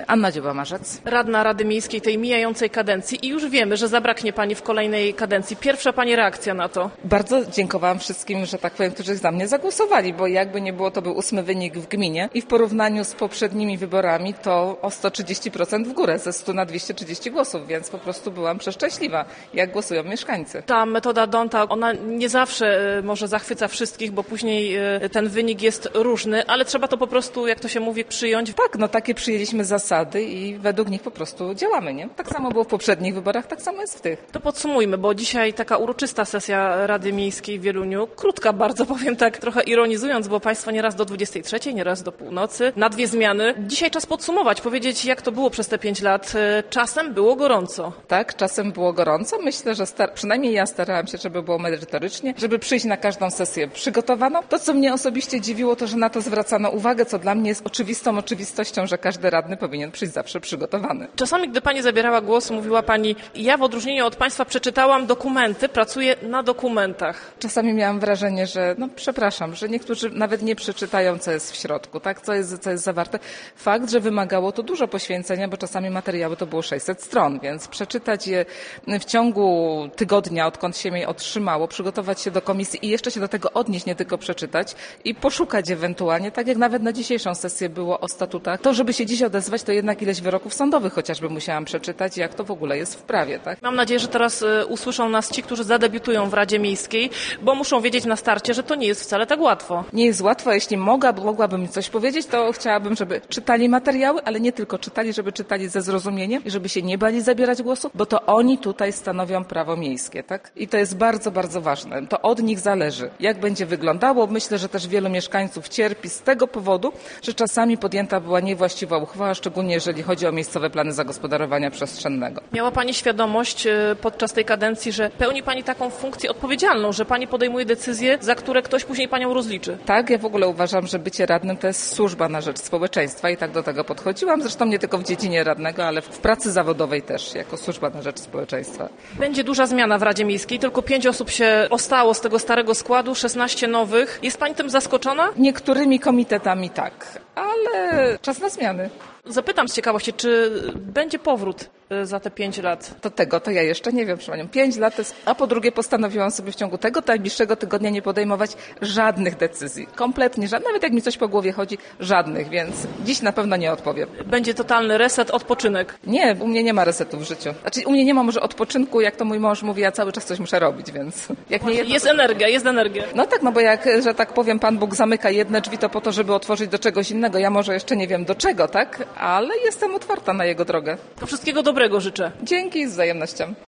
Anna Dziuba-Marzec. Radna Rady Miejskiej tej mijającej kadencji i już wiemy, że zabraknie pani w kolejnej kadencji. Pierwsza pani reakcja na to? Bardzo dziękowałam wszystkim, że tak powiem, którzy za mnie zagłosowali, bo jakby nie było, to był 8. wynik w gminie i w porównaniu z poprzednimi wyborami to o 130% w górę, ze 100 na 230 głosów, więc po prostu byłam przeszczęśliwa, jak głosują mieszkańcy. Ta metoda D'Hondta, ona nie zawsze może zachwyca wszystkich, bo później ten wynik jest różny, ale trzeba to po prostu, jak to się mówi, przyjąć. Tak, no takie przyjęliśmy zasady i według nich po prostu działamy, nie? Tak samo było w poprzednich wyborach, tak samo jest w tych. To podsumujmy, bo dzisiaj taka uroczysta sesja Rady Miejskiej w Wieluniu, krótka bardzo, powiem tak, trochę ironizując, bo państwo nieraz do 23, nieraz do północy, na 2 zmiany. Dzisiaj czas podsumować, powiedzieć, jak to było przez te 5 lat. Czasem było gorąco. Tak, czasem było gorąco. Myślę, że przynajmniej ja starałam się, żeby było merytorycznie, żeby przyjść na każdą sesję przygotowaną. To, co mnie osobiście dziwiło, to, że na to zwracano uwagę, co dla mnie jest oczywistą oczywistością, że każdy radny powinien przyjść zawsze przygotowany. Czasami, gdy pani zabierała głos, mówiła pani, ja w odróżnieniu od państwa przeczytałam dokumenty, pracuję na dokumentach. Czasami miałam wrażenie, że że niektórzy nawet nie przeczytają, co jest w środku, tak, co jest zawarte. Fakt, że wymagało to dużo poświęcenia, bo czasami materiały to było 600 stron, więc przeczytać je w ciągu tygodnia, odkąd się mnie otrzymało, przygotować się do komisji i jeszcze się do tego odnieść, nie tylko przeczytać i poszukać ewentualnie, tak jak nawet na dzisiejszą sesję było o statutach. To, żeby się dziś odezwać, to jednak ileś wyroków sądowych chociażby musiałam przeczytać, jak to w ogóle jest w prawie, tak? Mam nadzieję, że teraz usłyszą nas ci, którzy zadebiutują w Radzie Miejskiej, bo muszą wiedzieć na starcie, że to nie jest wcale tak łatwo. Nie jest łatwo, jeśli mogłabym coś powiedzieć, to chciałabym, żeby czytali materiały, ale nie tylko czytali, żeby czytali ze zrozumieniem i żeby się nie bali zabierać głosu, bo to oni tutaj stanowią prawo miejskie, tak? I to jest bardzo, bardzo ważne. To od nich zależy, jak będzie wyglądało. Myślę, że też wielu mieszkańców cierpi z tego powodu, że czasami podjęta była niewłaściwa uchwała, szczególnie jeżeli chodzi o miejscowe plany zagospodarowania przestrzennego. Miała pani świadomość podczas tej kadencji, że pełni pani taką funkcję odpowiedzialną, że pani podejmuje decyzje, za które ktoś później panią rozliczy? Tak, ja w ogóle uważam, że bycie radnym to jest służba na rzecz społeczeństwa i tak do tego podchodziłam. Zresztą nie tylko w dziedzinie radnego, ale w pracy zawodowej też, jako służba na rzecz społeczeństwa. Będzie duża zmiana w Radzie Miejskiej, tylko 5 osób się ostało z tego starego składu, 16 nowych. Jest pani tym zaskoczona? Niektórymi komitetami tak, ale czas na zmiany. Zapytam z ciekawości, czy będzie powrót za te 5 lat? To ja jeszcze nie wiem, proszę panią. 5 lat to jest, a po drugie postanowiłam sobie w ciągu tego najbliższego tygodnia nie podejmować żadnych decyzji. Kompletnie żadnych. Nawet jak mi coś po głowie chodzi, żadnych, więc dziś na pewno nie odpowiem. Będzie totalny reset, odpoczynek? Nie, u mnie nie ma resetu w życiu. Znaczy u mnie nie ma może odpoczynku, jak to mój mąż mówi, ja cały czas coś muszę robić, więc... Jak nie jedno, jest energia, jest energia. No tak, no bo jak, że tak powiem, Pan Bóg zamyka jedne drzwi, to po to, żeby otworzyć do czegoś innego. Ja może jeszcze nie wiem do czego, tak? Ale jestem otwarta na jego drogę. To wszystkiego dobrego życzę. Dzięki, z wzajemnością.